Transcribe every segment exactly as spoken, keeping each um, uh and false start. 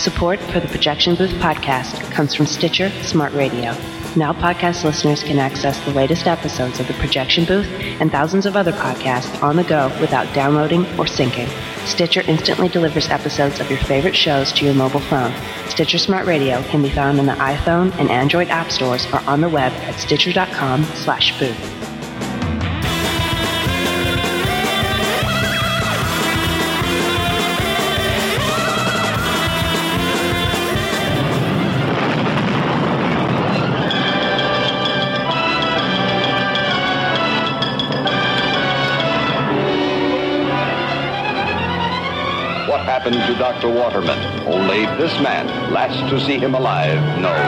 Support for the Projection Booth podcast comes from Stitcher Smart Radio. Now podcast listeners can access the latest episodes of the Projection Booth and thousands of other podcasts on the go without downloading or syncing. Stitcher instantly delivers episodes of your favorite shows to your mobile phone. Stitcher Smart Radio can be found in the iPhone and Android app stores or on the web at stitcher.com slash booth. happened to Doctor Waterman. Only this man, last to see him alive, knows.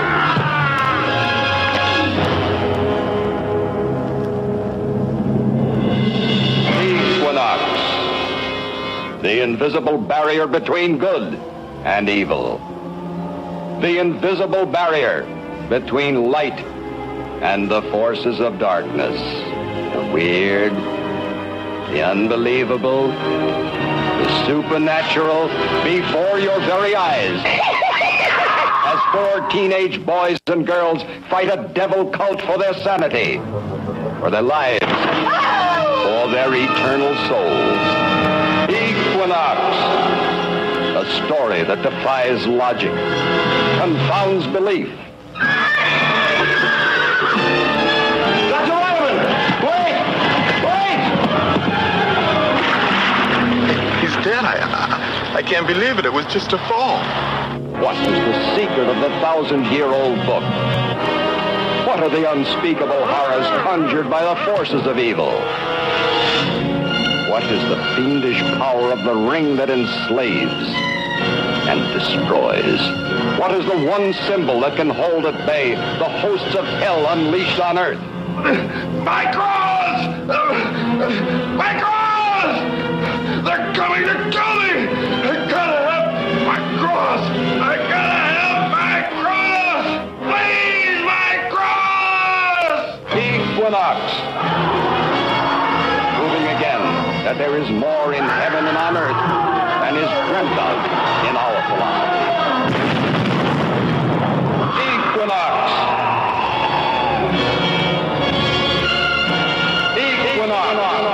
Equinox, the invisible barrier between good and evil. The invisible barrier between light and the forces of darkness. The weird, the unbelievable, the supernatural before your very eyes. As four teenage boys and girls fight a devil cult for their sanity, for their lives, for their eternal souls. Equinox, a story that defies logic, confounds belief. Dead. I, I, I can't believe it. It was just a fall. What is the secret of the thousand-year-old book? What are the unspeakable horrors conjured by the forces of evil? What is the fiendish power of the ring that enslaves and destroys? What is the one symbol that can hold at bay the hosts of hell unleashed on earth? My cross! My cross! They're coming to kill me! I gotta have my cross! I gotta have my cross! Please, my cross! Equinox. Proving again that there is more in heaven and on earth than is dreamt of in our philosophy. Equinox. Equinox.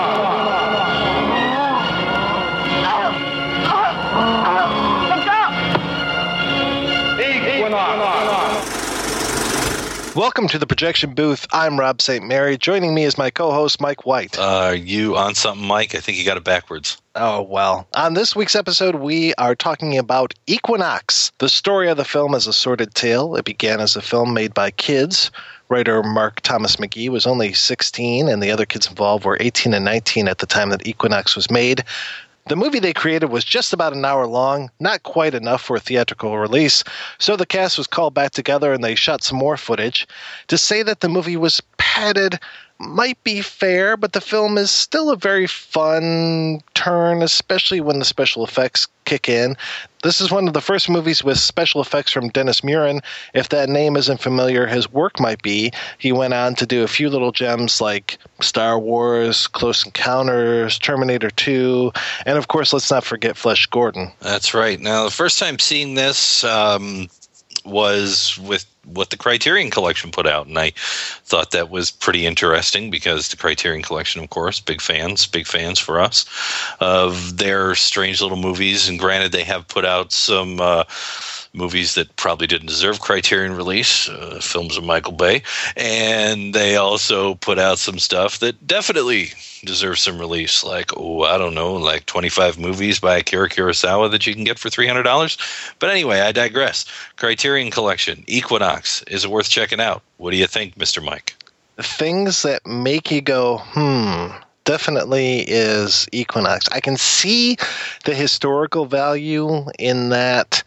Welcome to the Projection Booth. I'm Rob Saint Mary. Joining me is my co-host, Mike White. Uh, are you on something, Mike? I think you got it backwards. Oh, well. On this week's episode, we are talking about Equinox. The story of the film is a sordid tale. It began as a film made by kids. Writer Mark Thomas McGee was only sixteen, and the other kids involved were eighteen and nineteen at the time that Equinox was made. The movie they created was just about an hour long, not quite enough for a theatrical release, so the cast was called back together and they shot some more footage. To say that the movie was padded might be fair, but the film is still a very fun turn, especially when the special effects kick in. This is one of the first movies with special effects from Dennis Muren. If that name isn't familiar, his work might be. He went on to do a few little gems like Star Wars, Close Encounters, Terminator two, and of course, let's not forget Flash Gordon. That's right. Now, the first time seeing this um, was with what the Criterion Collection put out, and I thought that was pretty interesting because the Criterion Collection, of course, big fans, big fans for us of their strange little movies, and granted they have put out some uh, movies that probably didn't deserve Criterion release, uh, films of Michael Bay, and they also put out some stuff that definitely deserves some release, like, oh, I don't know, like twenty-five movies by Akira Kurosawa that you can get for three hundred dollars. But anyway, I digress. Criterion Collection, Equinox, is worth checking out. What do you think, Mister Mike? Things that make you go, hmm... definitely is Equinox. I can see the historical value in that.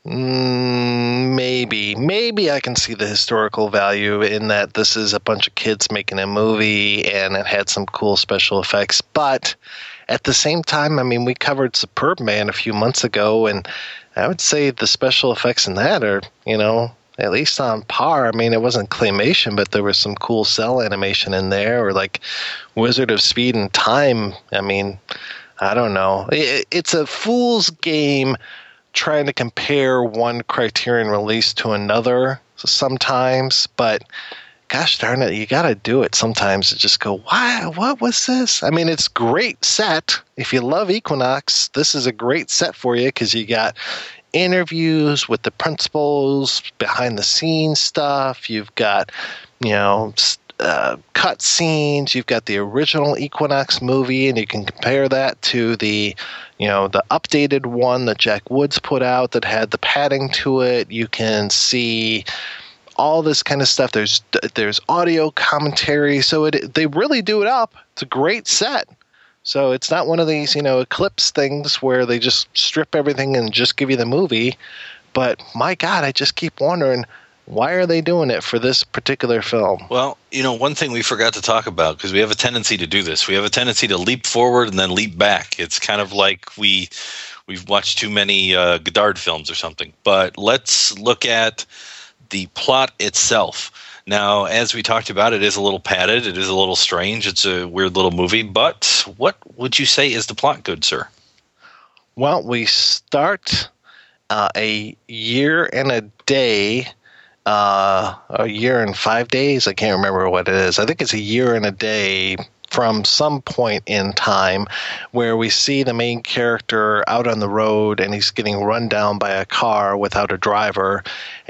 Mm, maybe. Maybe I can see the historical value in that this is a bunch of kids making a movie and it had some cool special effects. But at the same time, I mean, we covered Superb Man a few months ago, and I would say the special effects in that are, you know, at least on par. I mean, it wasn't claymation, but there was some cool cell animation in there, or like Wizard of Speed and Time. I mean, I don't know. It, it's a fool's game trying to compare one Criterion release to another sometimes, but gosh darn it, you got to do it sometimes to just go, why, what was this? I mean, it's great set. If you love Equinox, this is a great set for you because you got interviews with the principals, behind the scenes stuff. You've got, you know, uh, cut scenes. You've got the original Equinox movie, and you can compare that to the, you know, the updated one that Jack Woods put out that had the padding to it. You can see all this kind of stuff. There's there's audio commentary, so it they really do it up. It's a great set. So it's not one of these, you know, Eclipse things where they just strip everything and just give you the movie. But my God, I just keep wondering, why are they doing it for this particular film? Well, you know, one thing we forgot to talk about, because we have a tendency to do this. We have a tendency to leap forward and then leap back. It's kind of like we, we've watched too many uh, Godard films or something. But let's look at the plot itself. Now, as we talked about, it is a little padded. It is a little strange. It's a weird little movie. But what would you say is the plot, good sir? Well, we start uh, a year and a day, uh, a year and five days. I can't remember what it is. I think it's a year and a day from some point in time where we see the main character out on the road and he's getting run down by a car without a driver,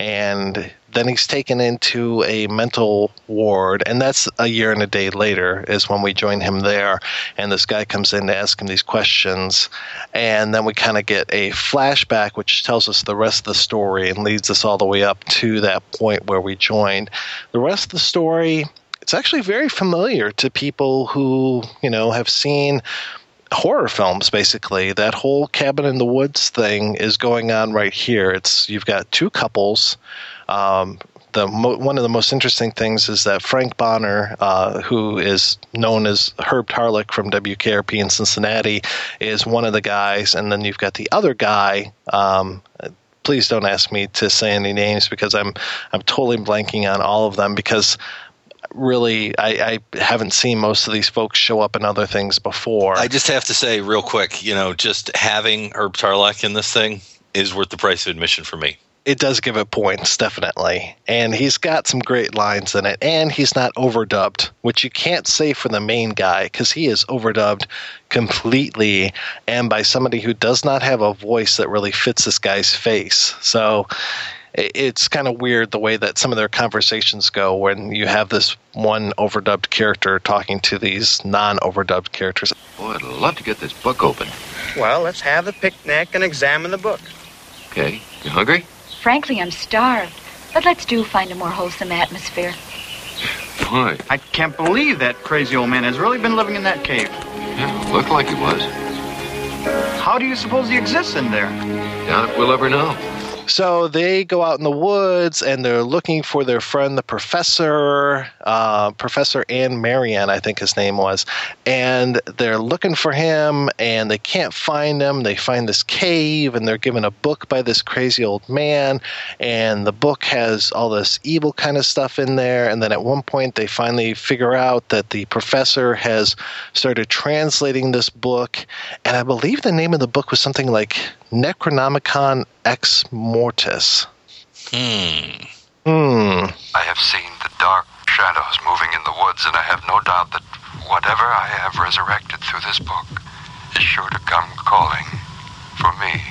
and then he's taken into a mental ward, and that's a year and a day later is when we join him there, and this guy comes in to ask him these questions, and then we kind of get a flashback which tells us the rest of the story and leads us all the way up to that point where we joined. The rest of the story, it's actually very familiar to people who, you know, have seen horror films. Basically, that whole cabin in the woods thing is going on right here. It's you've got two couples. Um, the mo- one of the most interesting things is that Frank Bonner, uh, who is known as Herb Tarlick from W K R P in Cincinnati, is one of the guys, and then you've got the other guy. Um, please don't ask me to say any names because I'm I'm totally blanking on all of them because really I, I haven't seen most of these folks show up in other things before. I just have to say real quick, you know, just having Herb Tarlack in this thing is worth the price of admission for me. It does give it points, definitely. And he's got some great lines in it. And he's not overdubbed, which you can't say for the main guy because he is overdubbed completely and by somebody who does not have a voice that really fits this guy's face. So it's kind of weird the way that some of their conversations go when you have this one overdubbed character talking to these non-overdubbed characters. Boy, I'd love to get this book open. Well, let's have the picnic and examine the book. Okay. You hungry? Frankly, I'm starved. But let's do find a more wholesome atmosphere. Why? I can't believe that crazy old man has really been living in that cave. Yeah, looked like he was. How do you suppose he exists in there? Doubt if we'll ever know. So they go out in the woods and they're looking for their friend, the professor, uh, Professor Anne Marion, I think his name was. And they're looking for him and they can't find him. They find this cave and they're given a book by this crazy old man. And the book has all this evil kind of stuff in there. And then at one point they finally figure out that the professor has started translating this book. And I believe the name of the book was something like Necronomicon Ex Mortis. Hmm. Hmm. I have seen the dark shadows moving in the woods, and I have no doubt that whatever I have resurrected through this book is sure to come calling for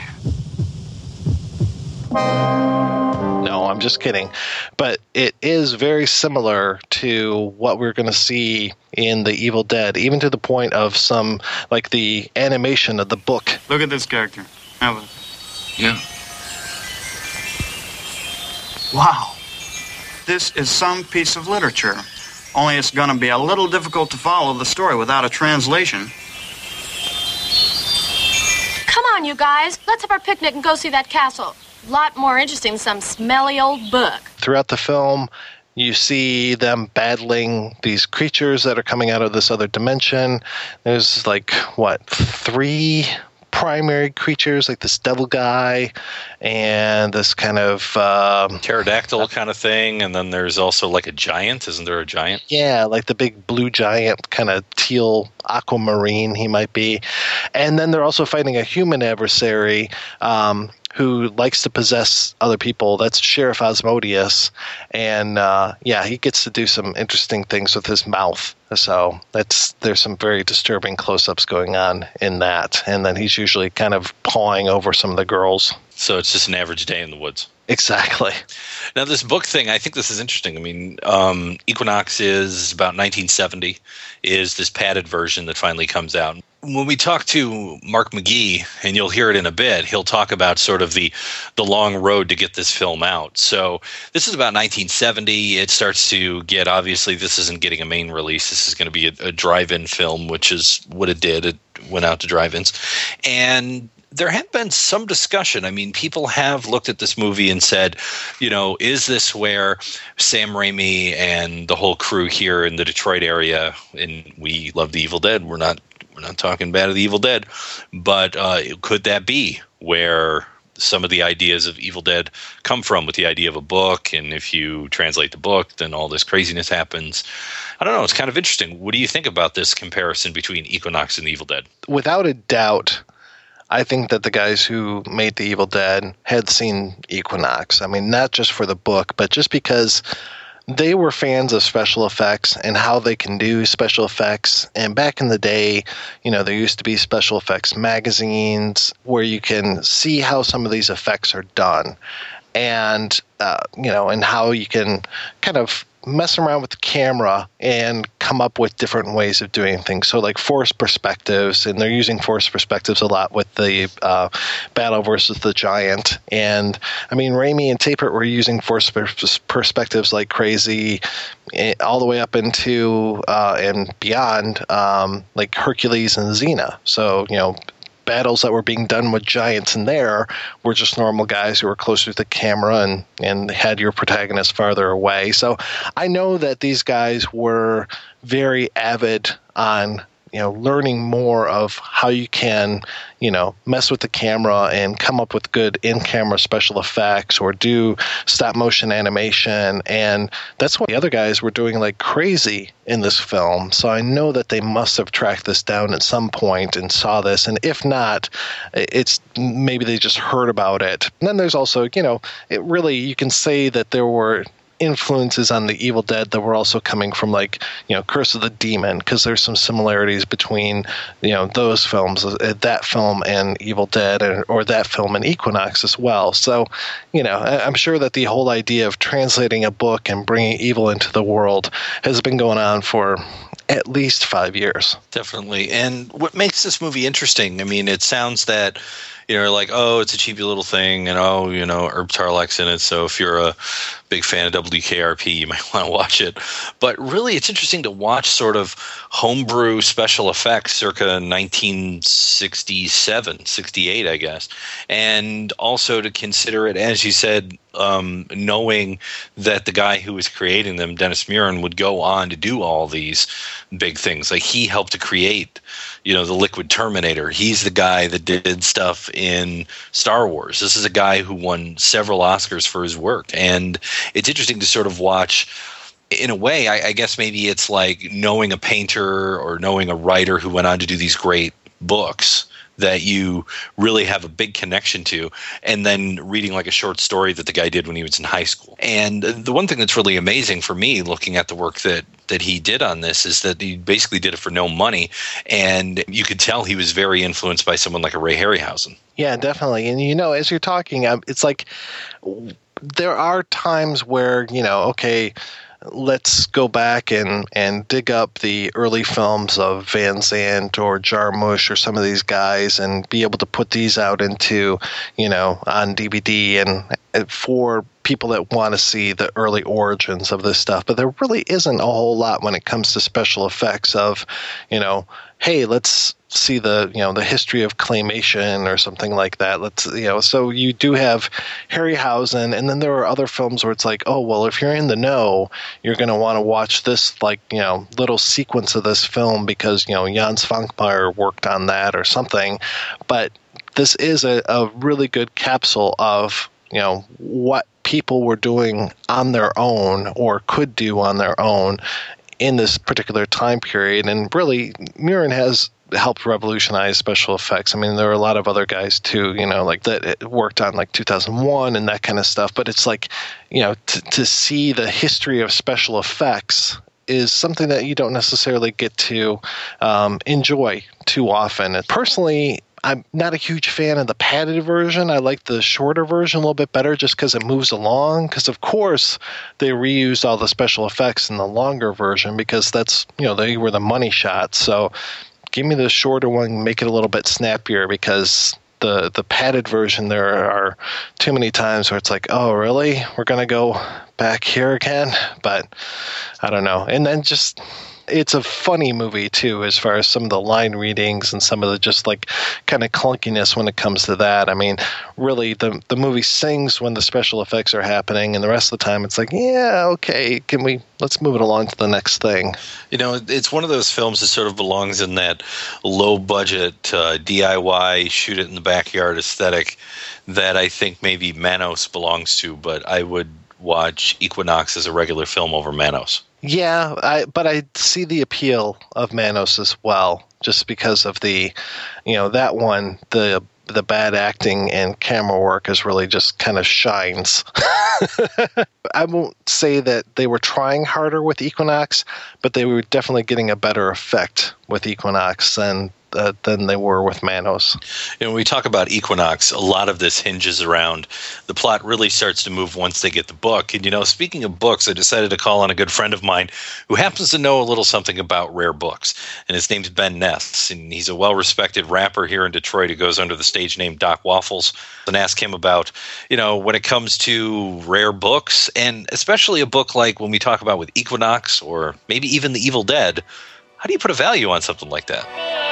me. No, I'm just kidding. But it is very similar to what we're going to see in The Evil Dead, even to the point of some, like the animation of the book. Look at this character. Have a... Yeah. Wow. This is some piece of literature. Only it's going to be a little difficult to follow the story without a translation. Come on, you guys. Let's have our picnic and go see that castle. A lot more interesting than some smelly old book. Throughout the film, you see them battling these creatures that are coming out of this other dimension. There's like, what, three primary creatures, like this devil guy and this kind of um, pterodactyl kind of thing, and then there's also like a giant. Isn't there a giant? Yeah, like the big blue giant, kind of teal aquamarine he might be. And then they're also fighting a human adversary um, who likes to possess other people. That's Sheriff Asmodeus. And, uh, yeah, he gets to do some interesting things with his mouth. So that's there's some very disturbing close-ups going on in that. And then he's usually kind of pawing over some of the girls. So it's just an average day in the woods. Exactly. Now, this book thing, I think this is interesting. I mean, um, Equinox is about nineteen seventy, is this padded version that finally comes out. When we talk to Mark McGee, and you'll hear it in a bit, he'll talk about sort of the the long road to get this film out. So this is about nineteen seventy. It starts to get, obviously, this isn't getting a main release. This is going to be a, a drive-in film, which is what it did. It went out to drive-ins. And there had been some discussion. I mean, people have looked at this movie and said, you know, is this where Sam Raimi and the whole crew here in the Detroit area, and we love The Evil Dead, we're not we're not talking bad of The Evil Dead, but uh, could that be where some of the ideas of Evil Dead come from, with the idea of a book, and if you translate the book, then all this craziness happens? I don't know. It's kind of interesting. What do you think about this comparison between Equinox and The Evil Dead? Without a doubt, I think that the guys who made The Evil Dead had seen Equinox. I mean, not just for the book, but just because they were fans of special effects and how they can do special effects. And back in the day, you know, there used to be special effects magazines where you can see how some of these effects are done. And, uh, you know, and how you can kind of mess around with the camera and come up with different ways of doing things. So like forced perspectives, and they're using forced perspectives a lot with the uh, Battle versus the Giant. And I mean, Raimi and Tappert were using forced pers- perspectives like crazy, all the way up into uh, and beyond, um, like Hercules and Xena. So, you know, battles that were being done with giants in there were just normal guys who were closer to the camera and, and had your protagonist farther away. So I know that these guys were very avid on, you know, learning more of how you can, you know, mess with the camera and come up with good in-camera special effects or do stop-motion animation. And that's what the other guys were doing like crazy in this film. So I know that they must have tracked this down at some point and saw this. And if not, it's maybe they just heard about it. And then there's also, you know, it really, you can say that there were influences on The Evil Dead that were also coming from, like, you know, Curse of the Demon, because there's some similarities between, you know, those films, uh, that film and Evil Dead, or, or that film and Equinox as well. So, you know, I, I'm sure that the whole idea of translating a book and bringing evil into the world has been going on for at least five years. Definitely. And what makes this movie interesting, I mean, it sounds that, you know, like, oh, it's a cheapy little thing, and oh, you know, Herb Tarlek's in it, so if you're a big fan of W K R P, you might want to watch it. But really, it's interesting to watch sort of homebrew special effects circa nineteen sixty-seven, sixty-eight, I guess, and also to consider it, as you said, um, knowing that the guy who was creating them, Dennis Muren, would go on to do all these big things. Like, he helped to create, you know, the Liquid Terminator. He's the guy that did stuff in Star Wars. This is a guy who won several Oscars for his work. And it's interesting to sort of watch, in a way, I, I guess maybe it's like knowing a painter or knowing a writer who went on to do these great books that you really have a big connection to, and then reading like a short story that the guy did when he was in high school. And the one thing that's really amazing for me looking at the work that that he did on this is that he basically did it for no money, and you could tell he was very influenced by someone like a Ray Harryhausen. Yeah, definitely. And, you know, as you're talking, it's like there are times where, you know, okay, let's go back and, and dig up the early films of Van Zandt or Jarmusch or some of these guys and be able to put these out into, you know, on D V D and, and for people that want to see the early origins of this stuff. But there really isn't a whole lot when it comes to special effects of, you know, hey, let's see the, you know, the history of claymation or something like that. Let's, you know, so you do have Harryhausen, and then there are other films where it's like, oh, well, if you're in the know, you're going to want to watch this, like, you know, little sequence of this film because, you know, Jan Svankmajer worked on that or something. But this is a, a really good capsule of, you know, what people were doing on their own or could do on their own in this particular time period. And really, Muren has helped revolutionize special effects. I mean, there were a lot of other guys too, you know, like that worked on like two thousand one and that kind of stuff. But it's like, you know, t- to see the history of special effects is something that you don't necessarily get to um, enjoy too often. And personally, I'm not a huge fan of the padded version. I like the shorter version a little bit better just because it moves along. Because, of course, they reused all the special effects in the longer version because that's, you know, they were the money shots. So give me the shorter one, make it a little bit snappier because the, the padded version, there are too many times where it's like, oh, really? We're going to go back here again? But I don't know. And then just... it's a funny movie, too, as far as some of the line readings and some of the just, like, kind of clunkiness when it comes to that. I mean, really, the the movie sings when the special effects are happening, and the rest of the time it's like, yeah, okay, can we, let's move it along to the next thing. You know, it's one of those films that sort of belongs in that low-budget, uh, D I Y, shoot-it-in-the-backyard aesthetic that I think maybe Manos belongs to, but I would watch Equinox as a regular film over Manos. Yeah, I, but I see the appeal of Manos as well, just because of the, you know, that one, the the bad acting and camera work is really just kind of shines. I won't say that they were trying harder with Equinox, but they were definitely getting a better effect with Equinox than uh, than they were with Manos. You know, when we talk about Equinox, a lot of this hinges around the plot really starts to move once they get the book. And, you know, speaking of books, I decided to call on a good friend of mine who happens to know a little something about rare books. And his name's Ben Ness. And he's a well-respected rapper here in Detroit who goes under the stage name Doc Waffles. And ask him about, you know, when it comes to rare books, and especially a book like when we talk about with Equinox or maybe even The Evil Dead, how do you put a value on something like that?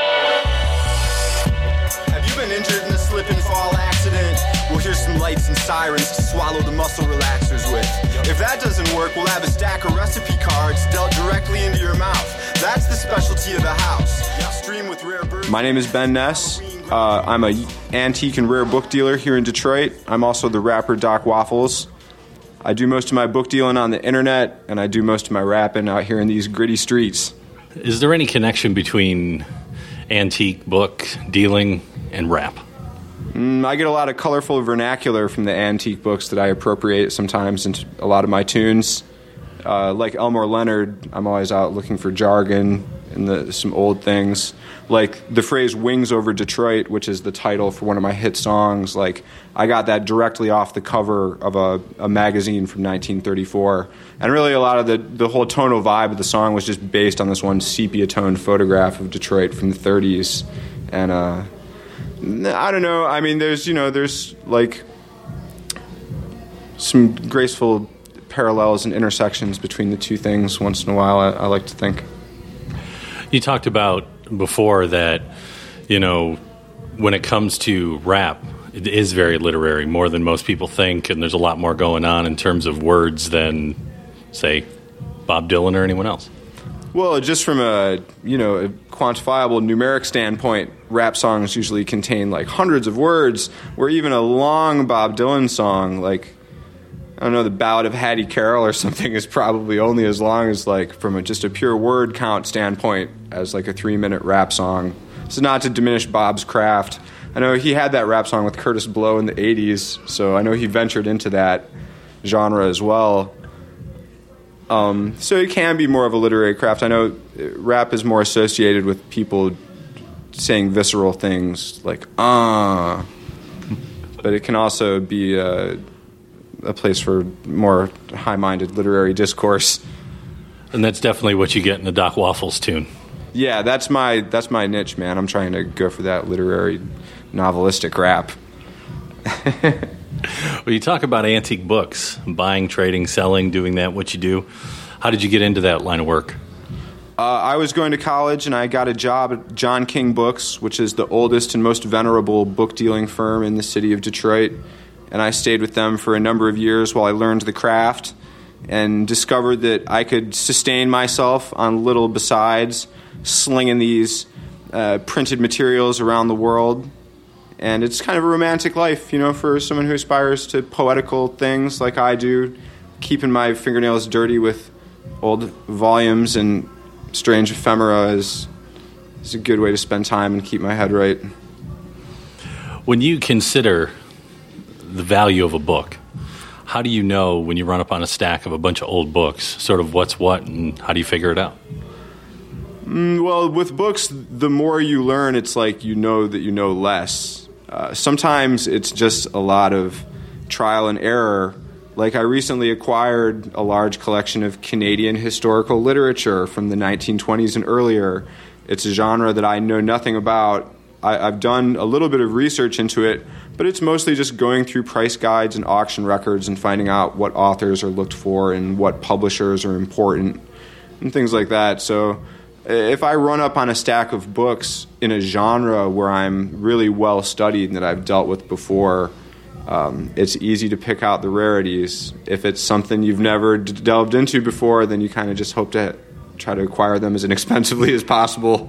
Have you been injured in a slip and fall accident? We'll hear some lights and sirens to swallow the muscle relaxers with. If that doesn't work, we'll have a stack of recipe cards dealt directly into your mouth. That's the specialty of the house. Stream with rare birds. My name is Ben Ness. Uh, I'm a antique and rare book dealer here in Detroit. I'm also the rapper Doc Waffles. I do most of my book dealing on the internet, and I do most of my rapping out here in these gritty streets. Is there any connection between antique book dealing and rap? Mm, I get a lot of colorful vernacular from the antique books that I appropriate sometimes into a lot of my tunes. Uh, like Elmore Leonard, I'm always out looking for jargon and the, some old things. Like the phrase "Wings Over Detroit," which is the title for one of my hit songs. Like I got that directly off the cover of a, a magazine from nineteen thirty-four. And really a lot of the, the whole tonal vibe of the song was just based on this one sepia-toned photograph of Detroit from the thirties. And uh, I don't know. I mean, there's, you know, there's like some graceful parallels and intersections between the two things once in a while, I, I like to think. You talked about before that, you know, when it comes to rap, it is very literary, more than most people think, and there's a lot more going on in terms of words than, say, Bob Dylan or anyone else. Well, just from a, you know, a quantifiable numeric standpoint, rap songs usually contain like hundreds of words, where even a long Bob Dylan song, like, I don't know, the Ballad of Hattie Carroll or something is probably only as long as, like, from a, just a pure word count standpoint as, like, a three-minute rap song. This is not to diminish Bob's craft. I know he had that rap song with Curtis Blow in the eighties, so I know he ventured into that genre as well. Um, so it can be more of a literary craft. I know rap is more associated with people saying visceral things like, ah. Uh, but it can also be a... a place for more high-minded literary discourse. And that's definitely what you get in the Doc Waffles tune. Yeah, that's my that's my niche, man. I'm trying to go for that literary, novelistic rap. Well, you talk about antique books, buying, trading, selling, doing that, what you do. How did you get into that line of work? Uh, I was going to college, and I got a job at John King Books, which is the oldest and most venerable book-dealing firm in the city of Detroit. And I stayed with them for a number of years while I learned the craft and discovered that I could sustain myself on little besides slinging these uh, printed materials around the world. And it's kind of a romantic life, you know, for someone who aspires to poetical things like I do, keeping my fingernails dirty with old volumes and strange ephemera is it's a good way to spend time and keep my head right. When you consider the value of a book, how do you know when you run up on a stack of a bunch of old books, sort of what's what, and how do you figure it out? Mm, well, with books, the more you learn, it's like you know that you know less. Uh, sometimes it's just a lot of trial and error. Like I recently acquired a large collection of Canadian historical literature from the nineteen twenties and earlier. It's a genre that I know nothing about. I, I've done a little bit of research into it, but it's mostly just going through price guides and auction records and finding out what authors are looked for and what publishers are important and things like that. So if I run up on a stack of books in a genre where I'm really well studied and that I've dealt with before, um, it's easy to pick out the rarities. If it's something you've never d- delved into before, then you kind of just hope to try to acquire them as inexpensively as possible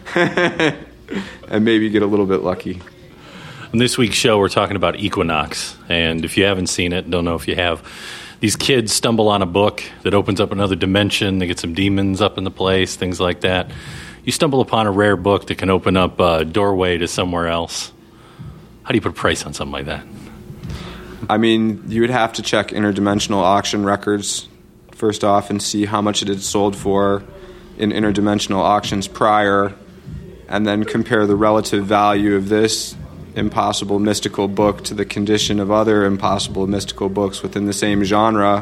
and maybe get a little bit lucky. On this week's show, we're talking about Equinox, and if you haven't seen it, don't know if you have, these kids stumble on a book that opens up another dimension. They get some demons up in the place, things like that. You stumble upon a rare book that can open up a doorway to somewhere else. How do you put a price on something like that? I mean, you would have to check interdimensional auction records first off and see how much it had sold for in interdimensional auctions prior, and then compare the relative value of this impossible mystical book to the condition of other impossible mystical books within the same genre.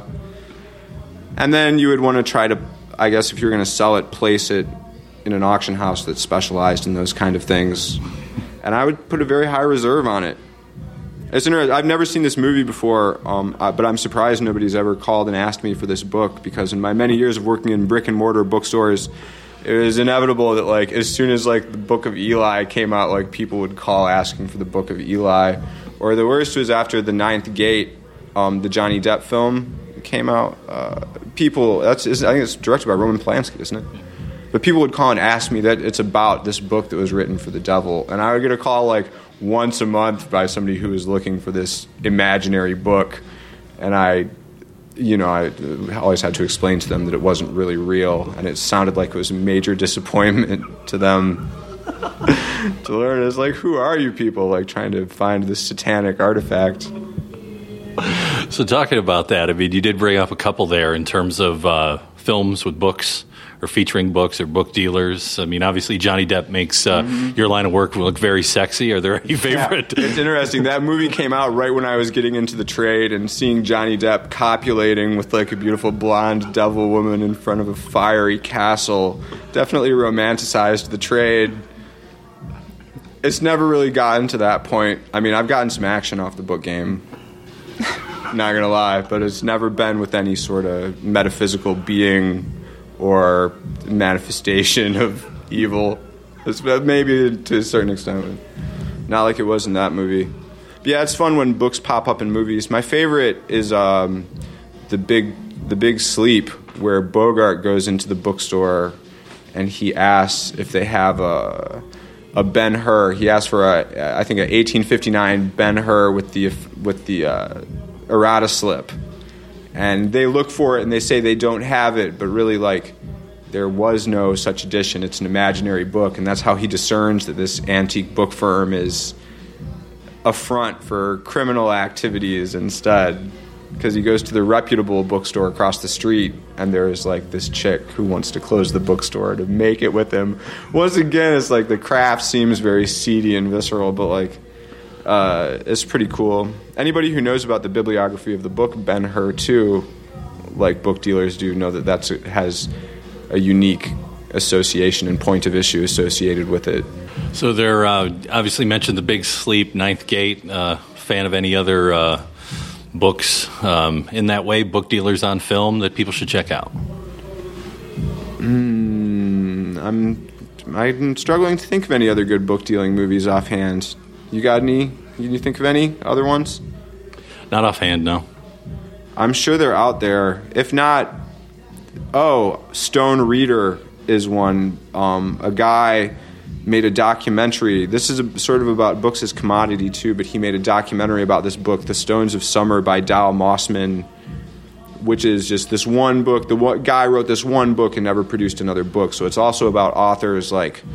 And then you would want to try to, I guess if you're going to sell it, place it in an auction house that's specialized in those kind of things. And I would put a very high reserve on it. It's interesting. I've never seen this movie before, um, uh, but I'm surprised nobody's ever called and asked me for this book, because in my many years of working in brick and mortar bookstores, it was inevitable that, like, as soon as, like, the Book of Eli came out, like, people would call asking for the Book of Eli. Or the worst was after The Ninth Gate, um, the Johnny Depp film came out. Uh, people, that's I think it's directed by Roman Polanski, isn't it? But people would call and ask me that it's about this book that was written for the devil. And I would get a call, like, once a month by somebody who was looking for this imaginary book. And I... you know, I always had to explain to them that it wasn't really real, and it sounded like it was a major disappointment to them to learn. It's like, who are you people, like, trying to find this satanic artifact? So talking about that, I mean, you did bring up a couple there in terms of uh, films with books or featuring books or book dealers. I mean, obviously Johnny Depp makes uh, mm-hmm. your line of work look very sexy. Are there any favorite? Yeah, it's interesting. That movie came out right when I was getting into the trade, and seeing Johnny Depp copulating with, like, a beautiful blonde devil woman in front of a fiery castle definitely romanticized the trade. It's never really gotten to that point. I mean, I've gotten some action off the book game. Not gonna lie, but it's never been with any sort of metaphysical being or manifestation of evil. It's maybe to a certain extent, not like it was in that movie. But yeah, it's fun when books pop up in movies. My favorite is um, the big the Big Sleep, where Bogart goes into the bookstore and he asks if they have a a Ben-Hur. He asks for a I think an eighteen fifty-nine Ben-Hur with the with the uh, errata slip. And they look for it and they say they don't have it, but really, like, there was no such edition. It's an imaginary book, and that's how he discerns that this antique book firm is a front for criminal activities instead. Because he goes to the reputable bookstore across the street, and there's, like, this chick who wants to close the bookstore to make it with him. Once again, it's like the craft seems very seedy and visceral, but, like, Uh, it's pretty cool. Anybody who knows about the bibliography of the book Ben-Hur too, like book dealers do, know that that's has a unique association and point of issue associated with it. So they're uh, obviously mentioned The Big Sleep, Ninth Gate. Uh, fan of any other uh, books um, in that way, book dealers on film that people should check out? Mm, I'm I'm struggling to think of any other good book dealing movies offhand. You got any? Can you think of any other ones? Not offhand, no. I'm sure they're out there. If not, oh, Stone Reader is one. Um, a guy made a documentary. This is a, sort of about books as commodity too, but he made a documentary about this book, The Stones of Summer by Dow Mossman, which is just this one book. The one, guy wrote this one book and never produced another book. So it's also about authors like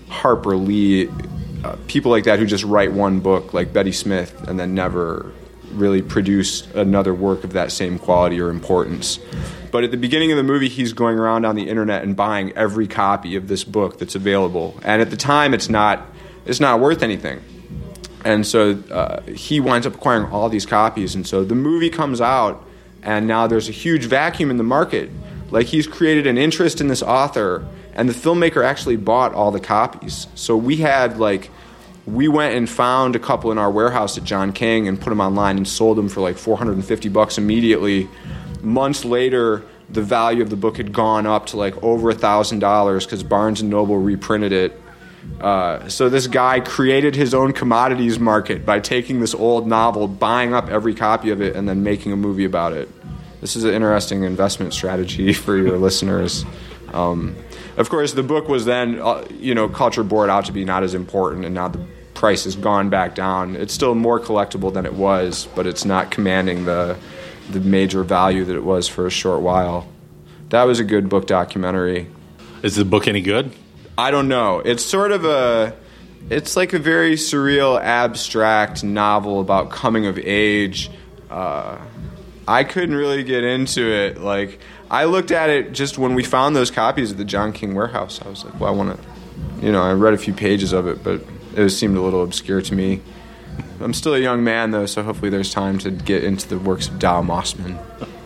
Harper Lee, uh, people like that who just write one book, like Betty Smith, and then never really produce another work of that same quality or importance. But at the beginning of the movie, he's going around on the internet and buying every copy of this book that's available. And at the time, it's not it's not worth anything. And so uh, he winds up acquiring all these copies. And so the movie comes out, and now there's a huge vacuum in the market. Like, he's created an interest in this author, and the filmmaker actually bought all the copies. So we had, like, we went and found a couple in our warehouse at John King and put them online and sold them for like four hundred fifty bucks immediately. Months later, the value of the book had gone up to like over a thousand dollars because Barnes and Noble reprinted it. Uh, so this guy created his own commodities market by taking this old novel, buying up every copy of it, and then making a movie about it. This is an interesting investment strategy for your listeners. Um, of course, the book was then, uh, you know, culture bore it out to be not as important, and now the price has gone back down. It's still more collectible than it was, but it's not commanding the the major value that it was for a short while. That was a good book documentary. Is the book any good? I don't know. It's sort of a, it's like a very surreal, abstract novel about coming of age. Uh, I couldn't really get into it. Like, I looked at it just when we found those copies at the John King warehouse. I was like, well, I want to, you know, I read a few pages of it, but it seemed a little obscure to me. I'm still a young man, though, so hopefully there's time to get into the works of Dow Mossman.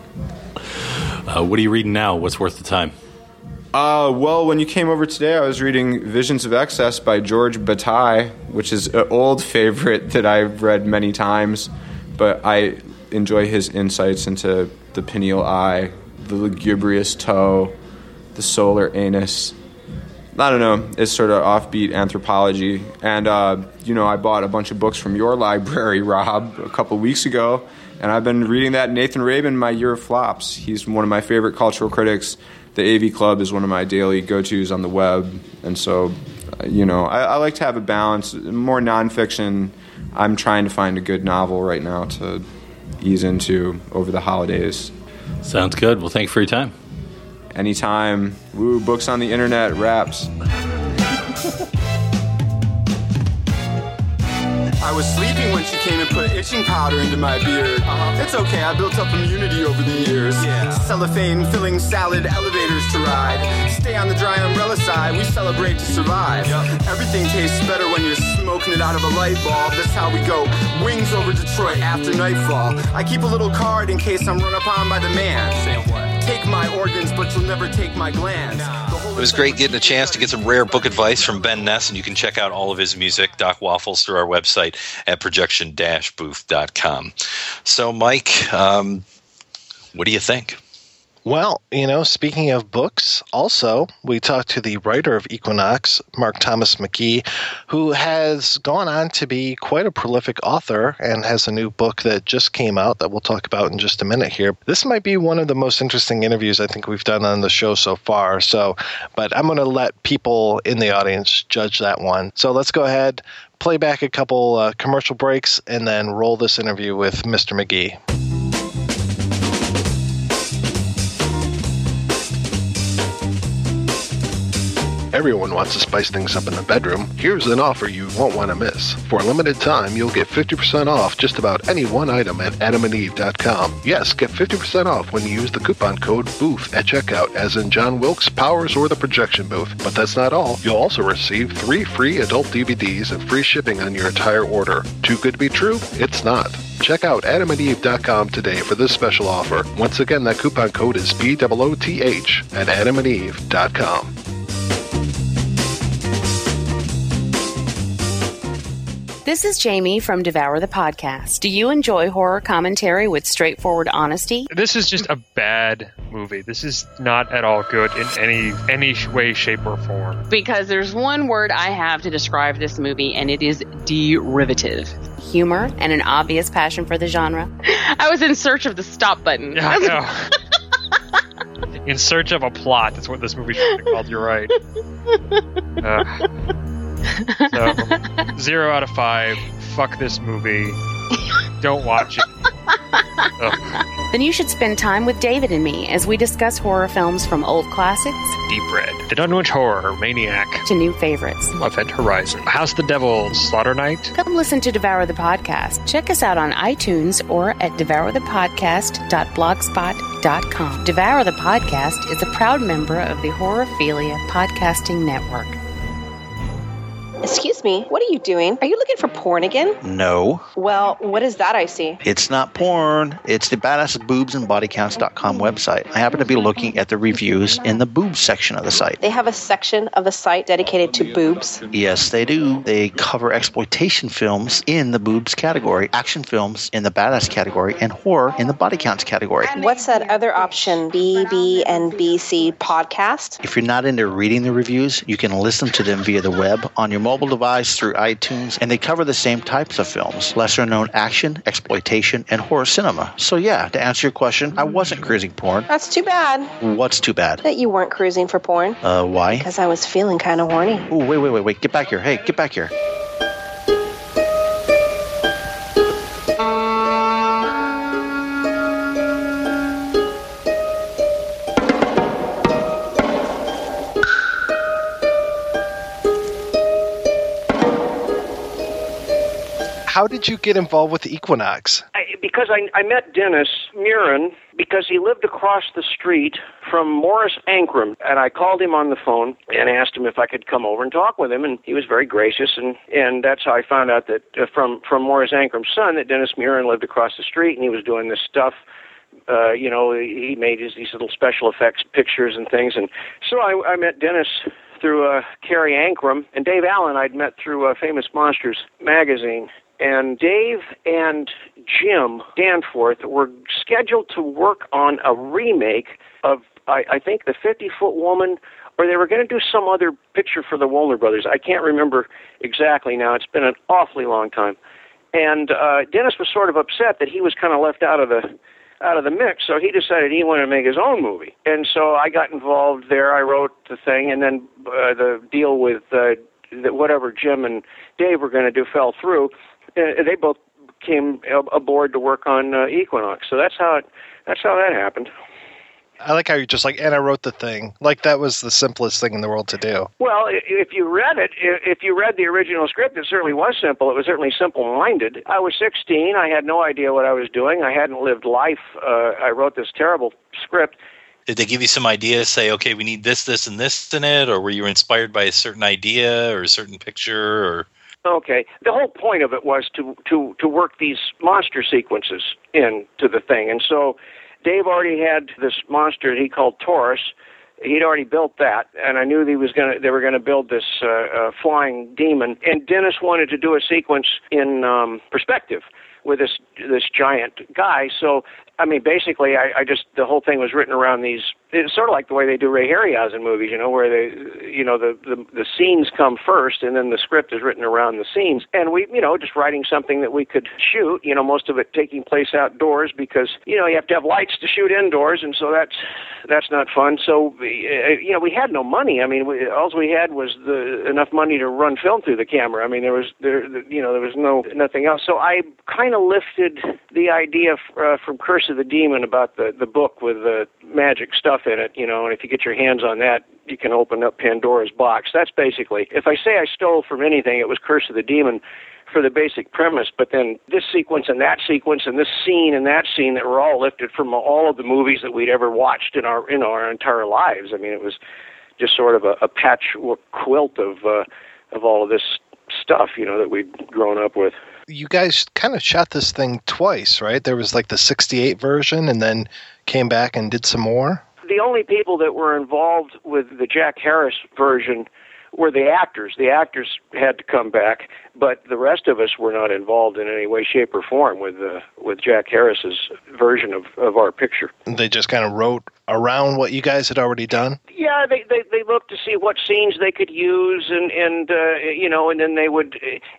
Uh, what are you reading now? What's worth the time? Uh, well, when you came over today, I was reading Visions of Excess by George Bataille, which is an old favorite that I've read many times, but I enjoy his insights into the pineal eye, the lugubrious toe, the solar anus. I don't know, it's sort of offbeat anthropology. And, uh, you know, I bought a bunch of books from your library, Rob, a couple weeks ago, and I've been reading that Nathan Rabin, My Year of Flops. He's one of my favorite cultural critics. The A V Club is one of my daily go-tos on the web. And so, uh, you know, I, I like to have a balance. More nonfiction. I'm trying to find a good novel right now to ease into over the holidays. Sounds good. Well, thank you for your time. Anytime. Woo, books on the internet, raps. I was sleeping when she came and put itching powder into my beard. Uh-huh. It's okay, I built up immunity over the years. Yeah. Cellophane filling salad elevators to ride. Stay on the dry umbrella side, we celebrate to survive. Yep. Everything tastes better when you're smoking it out of a light bulb. That's how we go. Wings over Detroit after nightfall. I keep a little card in case I'm run upon by the man. Say what? Take my organs, but you'll never take my glands. It was great getting a chance to get some rare book advice from Ben Ness, and you can check out all of his music, Doc Waffles, through our website at projection dash booth dot com. So, Mike, um, what do you think? Well, you know, speaking of books, also, we talked to the writer of Equinox, Mark Thomas McGee, who has gone on to be quite a prolific author and has a new book that just came out that we'll talk about in just a minute here. This might be one of the most interesting interviews I think we've done on the show so far. So, but I'm going to let people in the audience judge that one. So let's go ahead, play back a couple uh, commercial breaks, and then roll this interview with Mister McGee. Everyone wants to spice things up in the bedroom. Here's an offer you won't want to miss. For a limited time, you'll get fifty percent off just about any one item at adam and eve dot com. Yes, get fifty percent off when you use the coupon code BOOTH at checkout, as in John Wilkes, Powers, or the Projection Booth. But that's not all. You'll also receive three free adult D V Ds and free shipping on your entire order. Too good to be true? It's not. Check out adam and eve dot com today for this special offer. Once again, that coupon code is B O O T H at adam and eve dot com. This is Jamie from Devour the Podcast. Do you enjoy horror commentary with straightforward honesty? This is just a bad movie. This is not at all good in any any way, shape, or form. Because there's one word I have to describe this movie, and it is derivative. Humor and an obvious passion for the genre. I was in search of the stop button. Yeah, I know. In search of a plot. That's what this movie should be called. You're right. Uh. So, zero out of five. Fuck this movie. Don't watch it. Then you should spend time with David and me as we discuss horror films from old classics, Deep Red, The Dunwich Horror, Maniac, to new favorites. Event Horizon, House of the Devil, Slaughter Night. Come listen to Devour the Podcast. Check us out on iTunes or at devour the podcast dot blogspot dot com. Devour the Podcast is a proud member of the Horrorphilia Podcasting Network. Excuse me, what are you doing? Are you looking for porn again? No. Well, what is that I see? It's not porn. It's the badass boobs and body counts dot com website. I happen to be looking at the reviews in the boobs section of the site. They have a section of the site dedicated to boobs? Yes, they do. They cover exploitation films in the boobs category, action films in the badass category, and horror in the body counts category. What's that other option? B B and B C podcast? If you're not into reading the reviews, you can listen to them via the web on your mobile device through iTunes, and they cover the same types of films, lesser known action, exploitation, and horror cinema. So yeah, to answer your question, I wasn't cruising porn. That's too bad. What's too bad? That you weren't cruising for porn. Uh, why? Because I was feeling kind of horny. Oh, wait, wait, wait, wait. Get back here. Hey, get back here. How did you get involved with Equinox? I, because I, I met Dennis Muren because he lived across the street from Morris Ankrum, and I called him on the phone and asked him if I could come over and talk with him, and he was very gracious, and, and that's how I found out that uh, from, from Morris Ankrum's son that Dennis Muren lived across the street, and he was doing this stuff. Uh, you know, he made his, these little special effects pictures and things, and so I, I met Dennis through uh, Carrie Ankrum, and Dave Allen I'd met through uh, Famous Monsters magazine. And Dave and Jim Danforth were scheduled to work on a remake of, I, I think, The fifty-Foot Woman, or they were going to do some other picture for the Wolner Brothers. I can't remember exactly now. It's been an awfully long time. And uh, Dennis was sort of upset that he was kind of left out of the out of the mix, so he decided he wanted to make his own movie. And so I got involved there. I wrote the thing, and then uh, the deal with uh, the, whatever Jim and Dave were going to do fell through. Uh, they both came aboard to work on uh, Equinox, so that's how it. That's how that happened. I like how you're just like, and I wrote the thing. Like that was the simplest thing in the world to do. Well, if you read it, if you read the original script, it certainly was simple. It was certainly simple-minded. I was sixteen. I had no idea what I was doing. I hadn't lived life. Uh, I wrote this terrible script. Did they give you some ideas, say, okay, we need this, this, and this in it, or were you inspired by a certain idea or a certain picture, or... Okay. The whole point of it was to, to, to work these monster sequences into the thing. And so Dave already had this monster he called Taurus. He'd already built that, and I knew he was gonna, they were going to build this uh, uh, flying demon. And Dennis wanted to do a sequence in um, perspective with this this giant guy. So, I mean, basically, I, I just, the whole thing was written around these, it's sort of like the way they do Ray Harryhausen movies, you know, where they, you know, the, the, the scenes come first and then the script is written around the scenes. And we, you know, just writing something that we could shoot, you know, most of it taking place outdoors because, you know, you have to have lights to shoot indoors. And so that's, that's not fun. So, you know, we had no money. I mean, we, all we had was the, enough money to run film through the camera. I mean, there was, there, you know, there was no, nothing else. So I kind of lifted the idea uh, from Curse of the Demon about the, the book with the magic stuff in it, you know, and if you get your hands on that, you can open up Pandora's box. That's basically, if I say I stole from anything, it was Curse of the Demon for the basic premise, but then this sequence and that sequence and this scene and that scene that were all lifted from all of the movies that we'd ever watched in our, in our entire lives. I mean, it was just sort of a, a patchwork quilt of, uh, of all of this stuff, you know, that we'd grown up with. You guys kind of shot this thing twice, right? There was like the sixty-eight version and then came back and did some more? The only people that were involved with the Jack Harris version were the actors. The actors had to come back, but the rest of us were not involved in any way, shape, or form with uh, with Jack Harris's version of, of our picture. They just kind of wrote around what you guys had already done? Yeah, they, they, they looked to see what scenes they could use, and, and uh, you know, and then they would...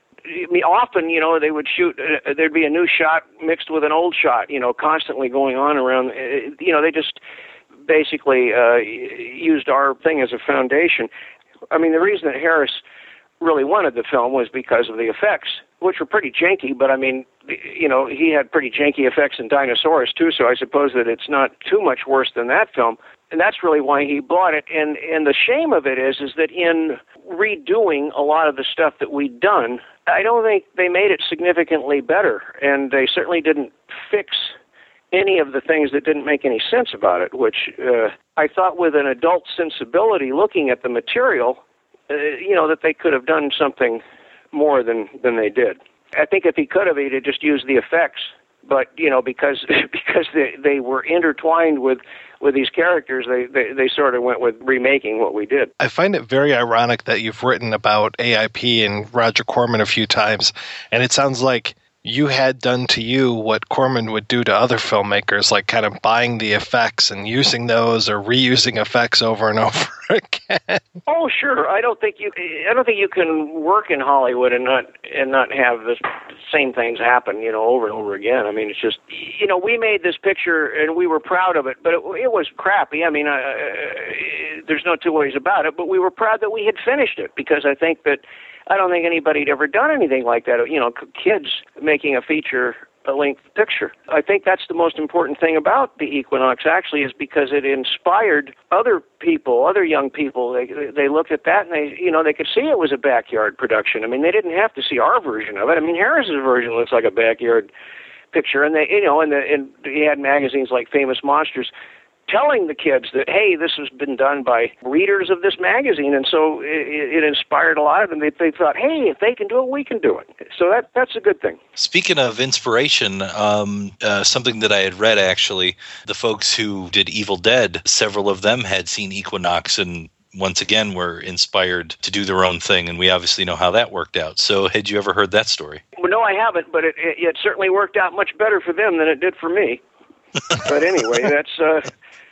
I mean, often, you know, they would shoot, uh, there'd be a new shot mixed with an old shot, you know, constantly going on around, uh, you know, they just basically uh, used our thing as a foundation. I mean, the reason that Harris really wanted the film was because of the effects which were pretty janky, but I mean, you know, he had pretty janky effects in Dinosaurus too, so I suppose that it's not too much worse than that film. And that's really why he bought it. And and the shame of it is, is that in redoing a lot of the stuff that we'd done, I don't think they made it significantly better. And they certainly didn't fix any of the things that didn't make any sense about it, which uh, I thought with an adult sensibility looking at the material, uh, you know, that they could have done something more than, than they did. I think if he could have, he'd have just used the effects. But, you know, because because they, they were intertwined with, with these characters, they, they, they sort of went with remaking what we did. I find it very ironic that you've written about A I P and Roger Corman a few times, and it sounds like you had done to you what Corman would do to other filmmakers, like kind of buying the effects and using those or reusing effects over and over again. Oh, sure. I don't think you. I don't think you can work in Hollywood and not and not have the same things happen, you know, over and over again. I mean, it's just, you know, we made this picture and we were proud of it, but it, it was crappy. I mean, uh, there's no two ways about it. But we were proud that we had finished it because I think that. I don't think anybody had ever done anything like that, you know, kids making a feature-length picture. I think that's the most important thing about the Equinox, actually, is because it inspired other people, other young people. They they looked at that and they, you know, they could see it was a backyard production. I mean, they didn't have to see our version of it. I mean, Harris's version looks like a backyard picture, and they, you know, and, the, and he had magazines like Famous Monsters telling the kids that, hey, this has been done by readers of this magazine, and so it, it inspired a lot of them. They, they thought, hey, if they can do it, we can do it. So that that's a good thing. Speaking of inspiration, um, uh, something that I had read, actually, the folks who did Evil Dead, several of them had seen Equinox and once again were inspired to do their own thing, and we obviously know how that worked out. So had you ever heard that story? Well, no, I haven't, but it, it, it certainly worked out much better for them than it did for me. But anyway, that's... Uh,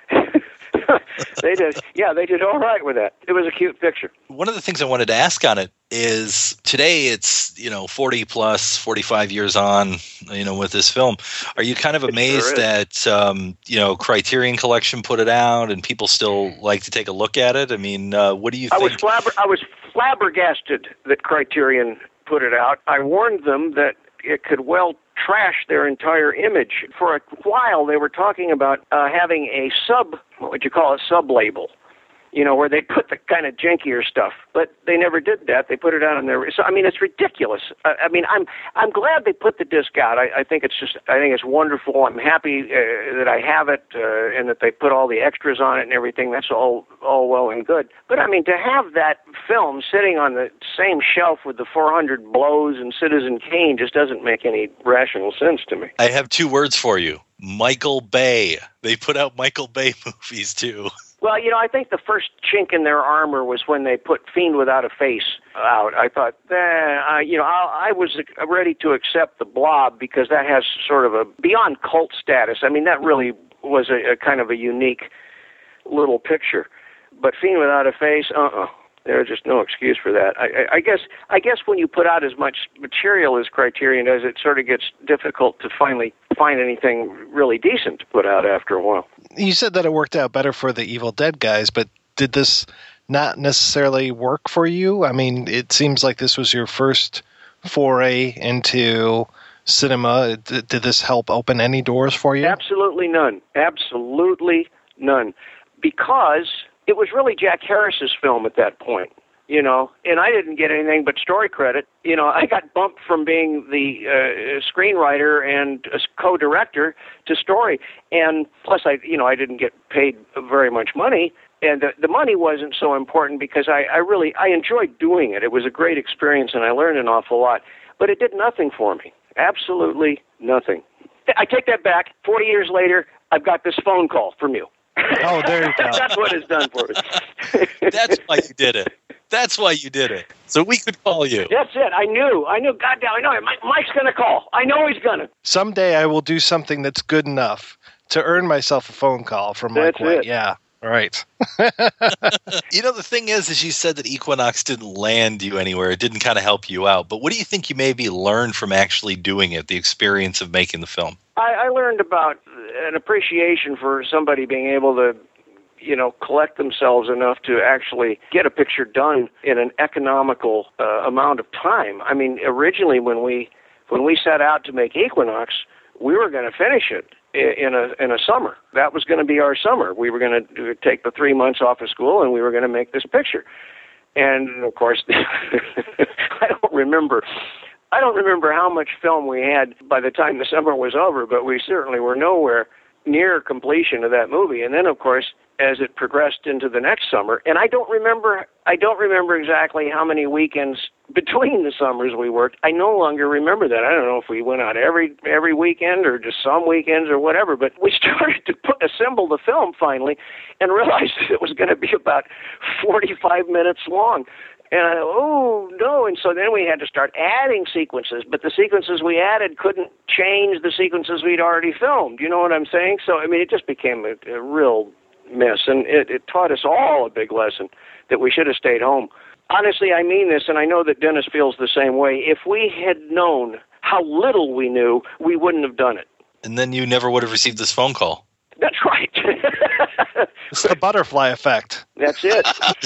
they did, yeah, they did all right with that. It was a cute picture. One of the things I wanted to ask on it is today it's, you know, forty plus, forty-five years on, you know, with this film. Are you kind of amazed sure that, um, you know, Criterion Collection put it out and people still like to take a look at it? I mean, uh, what do you think? I was, flabber- I was flabbergasted that Criterion put it out. I warned them that it could well trash their entire image. For a while, they were talking about uh, having a sub, what would you call it, sub-label, you know, where they put the kind of jankier stuff. But they never did that. They put it out on their... So, I mean, it's ridiculous. I, I mean, I'm I'm glad they put the disc out. I, I think it's just... I think it's wonderful. I'm happy uh, that I have it uh, and that they put all the extras on it and everything. That's all, all well and good. But, I mean, to have that film sitting on the same shelf with the four hundred Blows and Citizen Kane just doesn't make any rational sense to me. I have two words for you. Michael Bay. They put out Michael Bay movies, too. Well, you know, I think the first chink in their armor was when they put Fiend Without a Face out. I thought, eh, I, you know, I, I was ready to accept The Blob because that has sort of a beyond cult status. I mean, that really was a, a kind of a unique little picture. But Fiend Without a Face, uh-uh. There's just no excuse for that. I, I guess I guess when you put out as much material as Criterion does, it sort of gets difficult to finally find anything really decent to put out after a while. You said that it worked out better for the Evil Dead guys, but did this not necessarily work for you? I mean, it seems like this was your first foray into cinema. Did, did this help open any doors for you? Absolutely none. Absolutely none. Because it was really Jack Harris's film at that point, you know, and I didn't get anything but story credit. You know, I got bumped from being the uh, screenwriter and a co-director to story. And plus, I, you know, I didn't get paid very much money. And the, the money wasn't so important because I, I really, I enjoyed doing it. It was a great experience and I learned an awful lot. But it did nothing for me. Absolutely nothing. I take that back. forty years later, I've got this phone call from you. Oh, there you go. That's what it's done for me. That's why you did it. That's why you did it. So we could call you. That's it. I knew. I knew. Goddamn, I know it. Mike, Mike's going to call. I know he's going to. Someday I will do something that's good enough to earn myself a phone call from Mike That's White. it. Yeah. Right. You know, the thing is, is you said that Equinox didn't land you anywhere. It didn't kind of help you out. But what do you think you maybe learned from actually doing it, the experience of making the film? I, I learned about an appreciation for somebody being able to you know, collect themselves enough to actually get a picture done in an economical uh, amount of time. I mean, originally when we when we set out to make Equinox, we were going to finish it in a in a summer. That was going to be our summer. We were going to take the three months off of school, and we were going to make this picture. And of course, I don't remember. I don't remember how much film we had by the time the summer was over, but we certainly were nowhere near completion of that movie. And then, of course, as it progressed into the next summer, and I don't remember, I don't remember exactly how many weekends between the summers we worked. I no longer remember that. I don't know if we went out every every weekend or just some weekends or whatever. But we started to put, assemble the film finally, and realized that it was going to be about forty-five minutes long. And I, oh, no. And so then we had to start adding sequences, but the sequences we added couldn't change the sequences we'd already filmed. You know what I'm saying? So, I mean, it just became a, a real mess, and it, it taught us all a big lesson that we should have stayed home. Honestly, I mean this, and I know that Dennis feels the same way. If we had known how little we knew, we wouldn't have done it. And then you never would have received this phone call. That's right. It's the butterfly effect. That's it.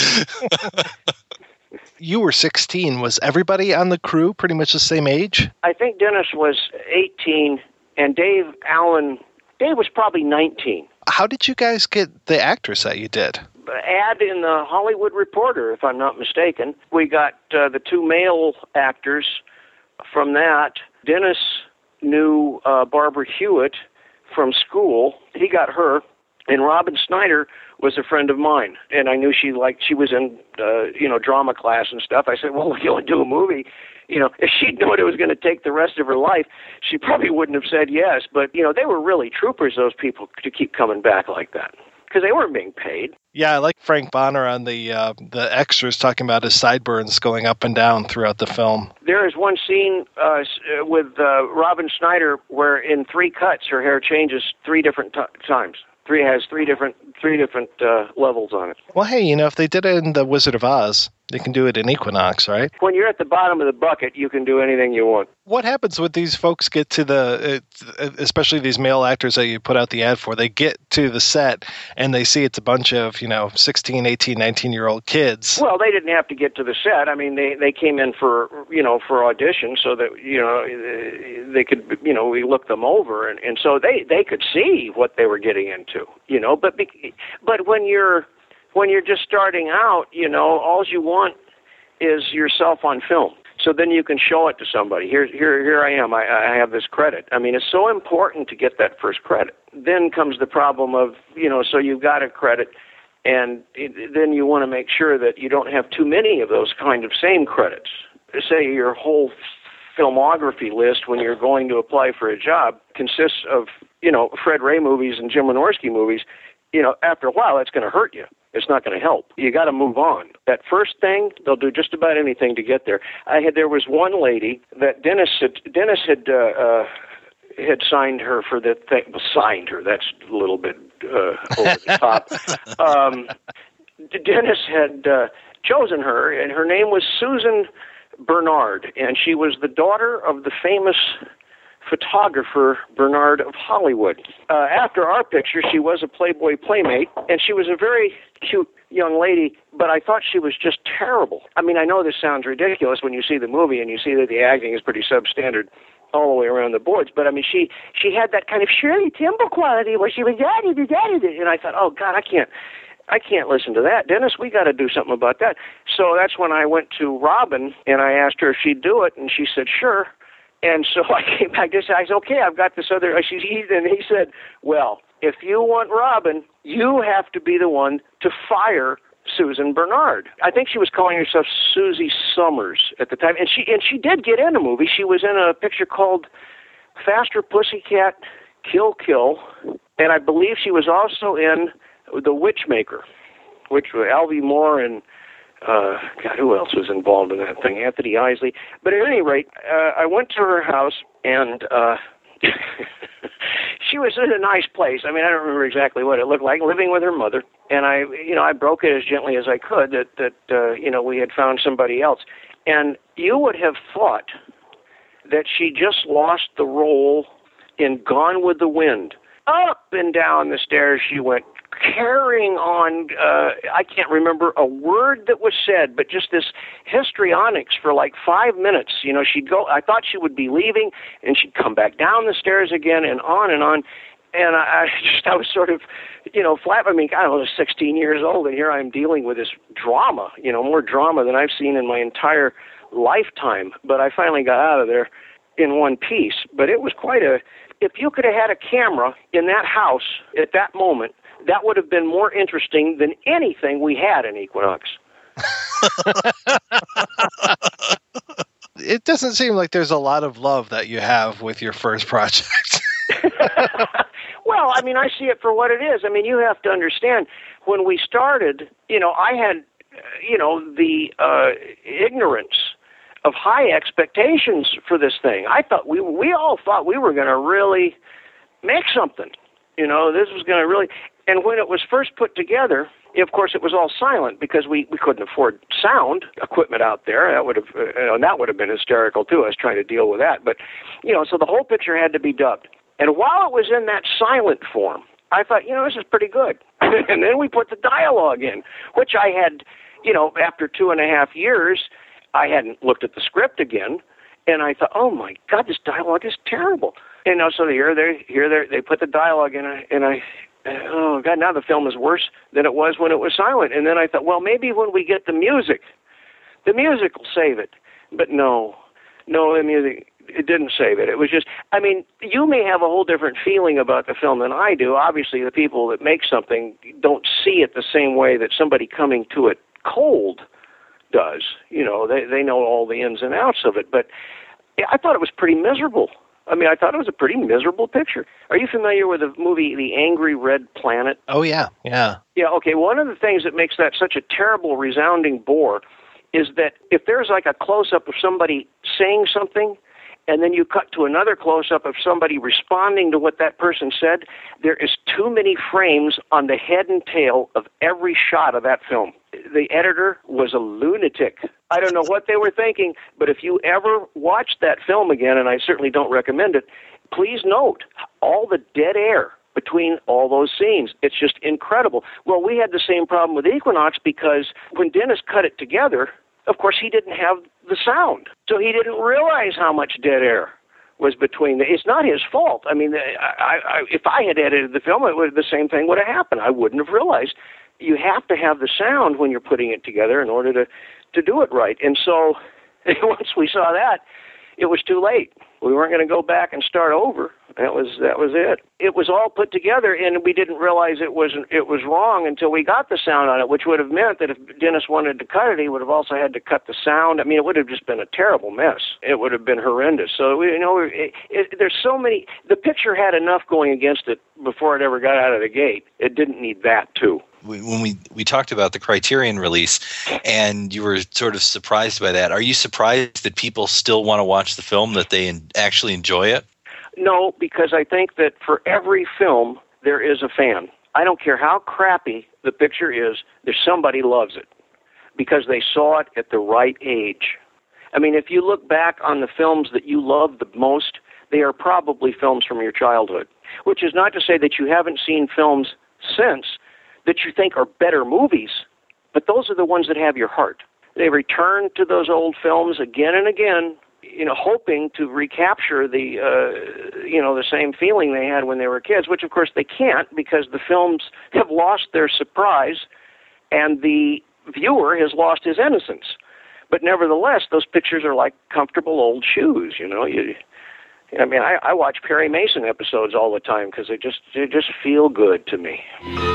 You were sixteen. Was everybody on the crew pretty much the same age? I think Dennis was eighteen, and Dave Allen, Dave was probably nineteen. How did you guys get the actors that you did? Ad in the Hollywood Reporter, if I'm not mistaken. We got uh, the two male actors from that. Dennis knew uh, Barbara Hewitt from school. He got her. And Robin Snyder was a friend of mine, and I knew she liked, she was in, uh, you know, drama class and stuff. I said, well, if you want to do a movie, you know, if she'd known it was going to take the rest of her life, she probably wouldn't have said yes. But, you know, they were really troopers, those people, to keep coming back like that, because they weren't being paid. Yeah, I like Frank Bonner on the uh, the extras talking about his sideburns going up and down throughout the film. There is one scene uh, with uh, Robin Snyder where in three cuts her hair changes three different t- times. Three has three different three different uh, levels on it. Well, hey, you know, if they did it in The Wizard of Oz, they can do it in Equinox, right? When you're at the bottom of the bucket, you can do anything you want. What happens when these folks get to the, uh, especially these male actors that you put out the ad for, they get to the set and they see it's a bunch of, you know, sixteen, eighteen, nineteen-year-old kids? Well, they didn't have to get to the set. I mean, they, they came in for, you know, for audition so that, you know, they could, you know, we looked them over. And, and so they, they could see what they were getting into, you know. But but when you're when you're just starting out, you know, all you want is yourself on film. So then you can show it to somebody. Here, here, here I am. I, I have this credit. I mean, it's so important to get that first credit. Then comes the problem of, you know, so you've got a credit, and it, then you want to make sure that you don't have too many of those kind of same credits. Say your whole filmography list when you're going to apply for a job consists of, you know, Fred Ray movies and Jim Wynorski movies. You know, after a while, that's going to hurt you. It's not going to help. You got to move on. That first thing, they'll do just about anything to get there. I had there was one lady that Dennis had Dennis had uh, uh, had signed her for the thing. Well, signed her. That's a little bit uh, over the top. Um, Dennis had uh, chosen her, and her name was Susan Bernard, and she was the daughter of the famous photographer Bernard of Hollywood. Uh, after our picture, she was a Playboy playmate, and she was a very cute young lady, but I thought she was just terrible. I mean, I know this sounds ridiculous when you see the movie and you see that the acting is pretty substandard all the way around the boards, but I mean, she she had that kind of Shirley Temple quality where she was daddy, daddy, and I thought, oh God, I can't. I can't listen to that. Dennis, we got to do something about that. So that's when I went to Robin, and I asked her if she'd do it, and she said, sure. And so I came back and said, I said, okay, I've got this other, she, and he said, well, if you want Robin, you have to be the one to fire Susan Bernard. I think she was calling herself Susie Summers at the time, and she and she did get in a movie. She was in a picture called Faster Pussycat Kill Kill, and I believe she was also in The Witchmaker, which was Alvy Moore and Uh, God, who else was involved in that thing? Anthony Isley. But at any rate, uh, I went to her house, and uh, she was in a nice place. I mean, I don't remember exactly what it looked like, living with her mother. And I, you know, I broke it as gently as I could that, that uh, you know, we had found somebody else. And you would have thought that she just lost the role in Gone with the Wind. Up and down the stairs she went, carrying on. Uh, I can't remember a word that was said, but just this histrionics for like five minutes. You know, she'd go. I thought she would be leaving, and she'd come back down the stairs again, and on and on. And I, I just, I was sort of, you know, flat. I mean, I was sixteen years old, and here I am dealing with this drama. You know, more drama than I've seen in my entire lifetime. But I finally got out of there in one piece. But it was quite a. If you could have had a camera in that house at that moment, that would have been more interesting than anything we had in Equinox. It doesn't seem like there's a lot of love that you have with your first project. Well, I mean, I see it for what it is. I mean, you have to understand, when we started, you know, I had, uh, you know, the uh, ignorance of high expectations for this thing. I thought we we all thought we were going to really make something. You know, this was going to really. And when it was first put together, of course, it was all silent because we, we couldn't afford sound equipment out there. That would have, uh, you know, that would have been hysterical too. I was trying to deal with that, but you know, so the whole picture had to be dubbed. And while it was in that silent form, I thought, you know, this is pretty good. And then we put the dialogue in, which I had, you know, after two and a half years, I hadn't looked at the script again, and I thought, oh my God, this dialogue is terrible. And you know, so here they here they they put the dialogue in, and I, oh God, now the film is worse than it was when it was silent. And then I thought, well, maybe when we get the music, the music will save it. But no, no, the music, it didn't save it. It was just, I mean, you may have a whole different feeling about the film than I do. Obviously, the people that make something don't see it the same way that somebody coming to it cold does. You know, they they know all the ins and outs of it. But I thought it was pretty miserable. I mean, I thought it was a pretty miserable picture. Are you familiar with the movie The Angry Red Planet? Oh, yeah, yeah. Yeah, okay. One of the things that makes that such a terrible, resounding bore is that if there's like a close-up of somebody saying something, and then you cut to another close-up of somebody responding to what that person said, there is too many frames on the head and tail of every shot of that film. The editor was a lunatic. I don't know what they were thinking, but if you ever watch that film again, and I certainly don't recommend it, please note all the dead air between all those scenes. It's just incredible. Well, we had the same problem with Equinox because when Dennis cut it together, of course, he didn't have the sound. So he didn't realize how much dead air was between the, it's not his fault. I mean, I, I, if I had edited the film, it would, the same thing would have happened. I wouldn't have realized. You have to have the sound when you're putting it together in order to, to do it right. And so once we saw that, it was too late. We weren't going to go back and start over. That was that was it. It was all put together, and we didn't realize it was it was wrong until we got the sound on it, which would have meant that if Dennis wanted to cut it, he would have also had to cut the sound. I mean, it would have just been a terrible mess. It would have been horrendous. So, you know, it, it, there's so many. The picture had enough going against it before it ever got out of the gate. It didn't need that, too. When we, we talked about the Criterion release, and you were sort of surprised by that, are you surprised that people still want to watch the film, that they in, actually enjoy it? No, because I think that for every film, there is a fan. I don't care how crappy the picture is, there's somebody loves it because they saw it at the right age. I mean, if you look back on the films that you love the most, they are probably films from your childhood, which is not to say that you haven't seen films since that you think are better movies, but those are the ones that have your heart. They return to those old films again and again, you know, hoping to recapture the, uh, you know, the same feeling they had when they were kids, which of course they can't because the films have lost their surprise and the viewer has lost his innocence. But nevertheless, those pictures are like comfortable old shoes, you know. You, I mean, I, I watch Perry Mason episodes all the time because they just, they just feel good to me.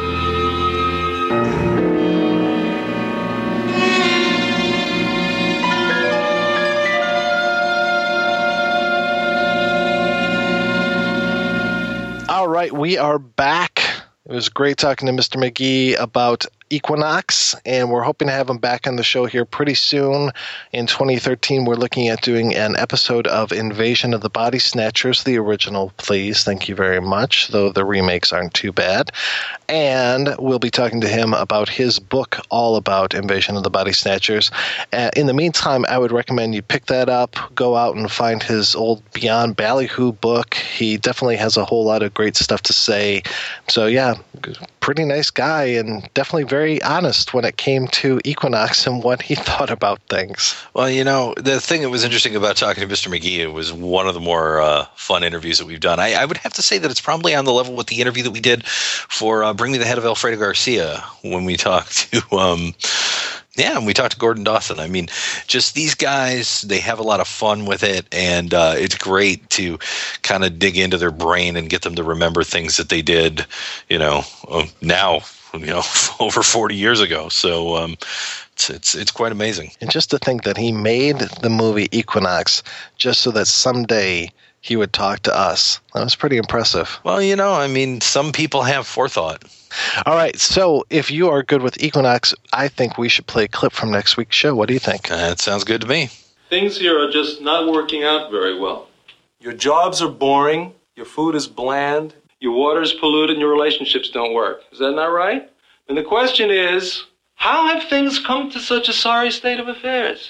All right, we are back. It was great talking to Mister McGee about Equinox, and we're hoping to have him back on the show here pretty soon. In twenty thirteen, we're looking at doing an episode of Invasion of the Body Snatchers, the original, please. Thank you very much, though the remakes aren't too bad. And we'll be talking to him about his book all about Invasion of the Body Snatchers. Uh, in the meantime, I would recommend you pick that up, go out and find his old Beyond Ballyhoo book. He definitely has a whole lot of great stuff to say. So, yeah, pretty nice guy and definitely very honest when it came to Equinox and what he thought about things. Well, you know, the thing that was interesting about talking to Mister McGee, it was one of the more uh, fun interviews that we've done. I, I would have to say that it's probably on the level with the interview that we did for uh, Bring Me the Head of Alfredo Garcia when we talked to um, Yeah, and we talked to Gordon Dawson. I mean, just these guys, they have a lot of fun with it, and uh, it's great to kind of dig into their brain and get them to remember things that they did, you know, now, you know, over forty years ago. So um, it's, it's it's quite amazing. And just to think that he made the movie Equinox just so that someday he would talk to us. That was pretty impressive. Well, you know, I mean, some people have forethought. All right, so if you are good with Equinox, I think we should play a clip from next week's show. What do you think? Uh, that sounds good to me. Things here are just not working out very well. Your jobs are boring, your food is bland, your water's polluted, and your relationships don't work. Is that not right? And the question is, how have things come to such a sorry state of affairs?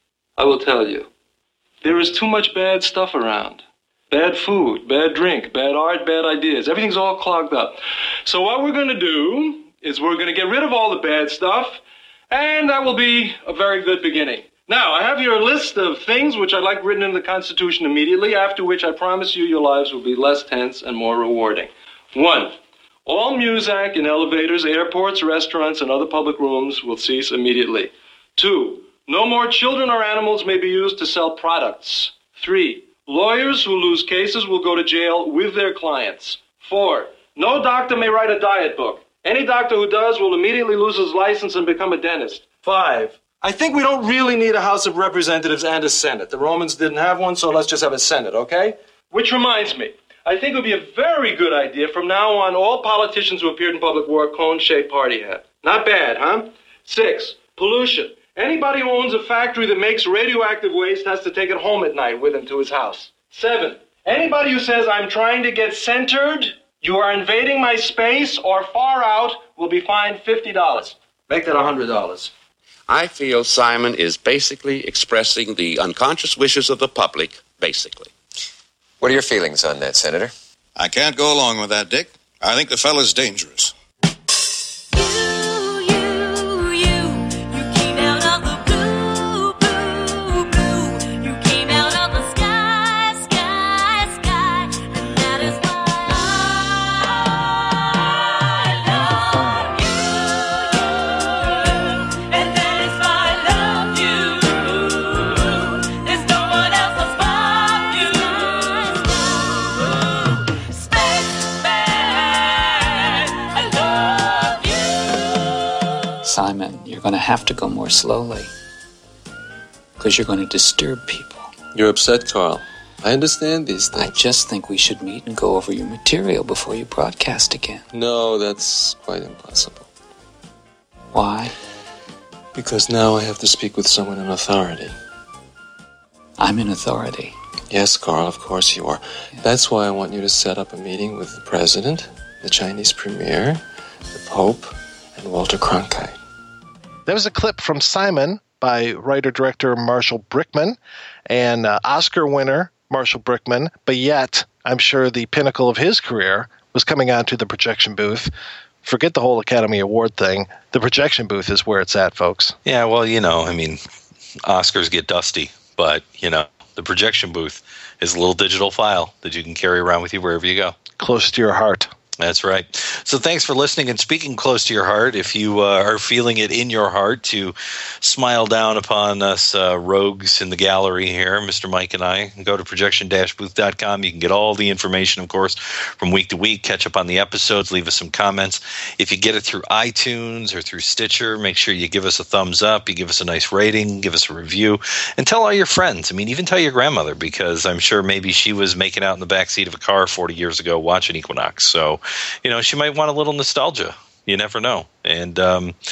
I will tell you. There is too much bad stuff around. Bad food, bad drink, bad art, bad ideas. Everything's all clogged up. So what we're going to do is we're going to get rid of all the bad stuff, and that will be a very good beginning. Now, I have here a list of things which I'd like written in the Constitution immediately, after which I promise you your lives will be less tense and more rewarding. One, all Muzak in elevators, airports, restaurants, and other public rooms will cease immediately. Two, no more children or animals may be used to sell products. Three, lawyers who lose cases will go to jail with their clients. Four, no doctor may write a diet book. Any doctor who does will immediately lose his license and become a dentist. Five, I think we don't really need a House of Representatives and a Senate. The Romans didn't have one, so let's just have a Senate, okay? Which reminds me, I think it would be a very good idea from now on all politicians who appeared in public wear a cone-shaped party hat. Not bad, huh? Six, pollution. Anybody who owns a factory that makes radioactive waste has to take it home at night with him to his house. Seven, anybody who says, I'm trying to get centered, you are invading my space, or far out, will be fined fifty dollars. Make that one hundred dollars. I feel Simon is basically expressing the unconscious wishes of the public, basically. What are your feelings on that, Senator? I can't go along with that, Dick. I think the fella's dangerous. Simon, you're going to have to go more slowly. Because you're going to disturb people. You're upset, Carl. I understand these things. I just think we should meet and go over your material before you broadcast again. No, that's quite impossible. Why? Because now I have to speak with someone in authority. I'm in authority. Yes, Carl, of course you are. Yeah. That's why I want you to set up a meeting with the president, the Chinese premier, the Pope, and Walter Cronkite. There was a clip from Simon by writer-director Marshall Brickman and uh, Oscar winner Marshall Brickman, but yet I'm sure the pinnacle of his career was coming onto the projection booth. Forget the whole Academy Award thing. The projection booth is where it's at, folks. Yeah, well, you know, I mean, Oscars get dusty, but, you know, the projection booth is a little digital file that you can carry around with you wherever you go. Close to your heart. That's right. So thanks for listening. And speaking close to your heart, if you uh, are feeling it in your heart to smile down upon us uh, rogues in the gallery here, Mister Mike and I, go to projection dash booth dot com. You can get all the information, of course, from week to week. Catch up on the episodes. Leave us some comments. If you get it through iTunes or through Stitcher, make sure you give us a thumbs up. You give us a nice rating. Give us a review. And tell all your friends. I mean, even tell your grandmother, because I'm sure maybe she was making out in the backseat of a car forty years ago watching Equinox. So, you know, she might want a little nostalgia. You never know. And, um,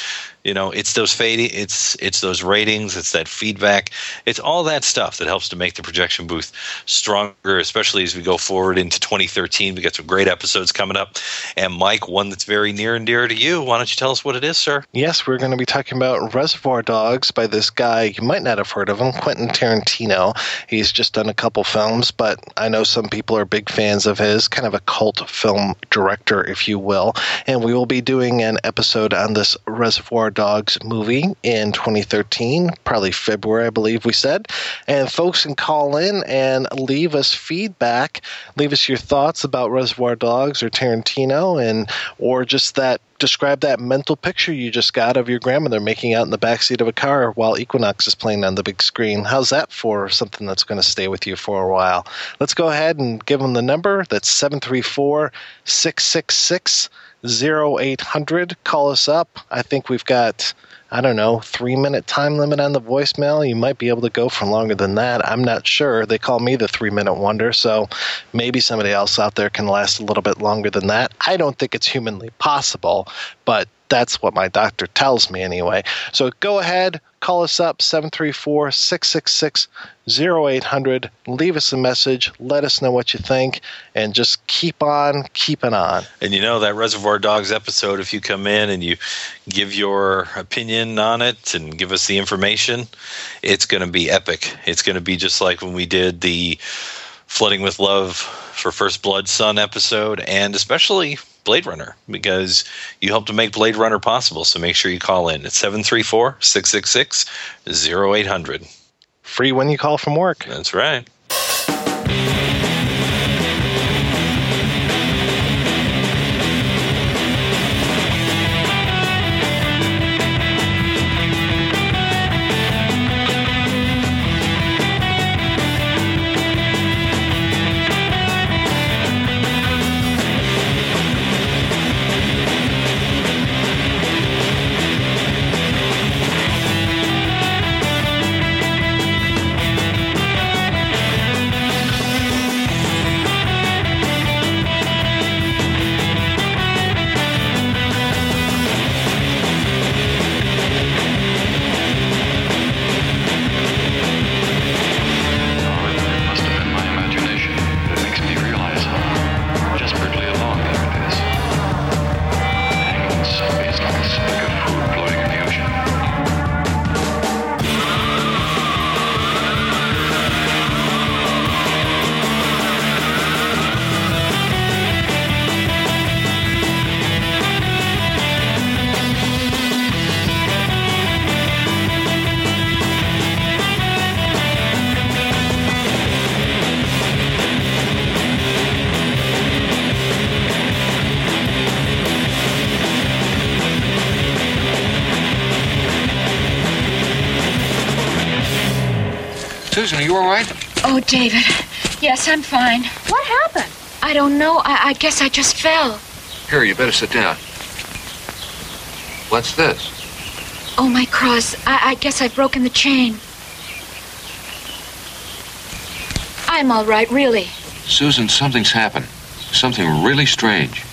You know, it's those fading, it's it's those ratings, it's that feedback, it's all that stuff that helps to make the projection booth stronger, especially as we go forward into twenty thirteen. We got some great episodes coming up. And Mike, one that's very near and dear to you. Why don't you tell us what it is, sir? Yes, we're going to be talking about Reservoir Dogs by this guy. You might not have heard of him, Quentin Tarantino. He's just done a couple films, but I know some people are big fans of his, kind of a cult film director, if you will. And we will be doing an episode on this Reservoir Dogs movie in twenty thirteen, probably February, I believe we said. And folks can call in and leave us feedback, leave us your thoughts about Reservoir Dogs or Tarantino, and or just that describe that mental picture you just got of your grandmother making out in the backseat of a car while Equinox is playing on the big screen. How's that for something that's going to stay with you for a while? Let's go ahead and give them the number. That's seven three four, six six six, zero eight hundred. Call us up. I think we've got, I don't know, three-minute time limit on the voicemail. You might be able to go for longer than that. I'm not sure. They call me the three-minute wonder, so maybe somebody else out there can last a little bit longer than that. I don't think it's humanly possible, but that's what my doctor tells me anyway. So go ahead, call us up, seven three four, six six six, zero eight hundred. Leave us a message. Let us know what you think, and just keep on keeping on. And you know, that Reservoir Dogs episode, if you come in and you give your opinion on it and give us the information, it's going to be epic. It's going to be just like when we did the Flooding with Love for First Blood Son episode, and especially Blade Runner, because you helped to make Blade Runner possible. So make sure you call in at seven three four, six six six, zero eight hundred. Free when you call from work. That's right. Susan, are you all right? Oh, David. Yes, I'm fine. What happened? I don't know. I, I guess I just fell. Here, you better sit down. What's this? Oh, my cross. I, I guess I've broken the chain. I'm all right, really. Susan, something's happened. Something really strange.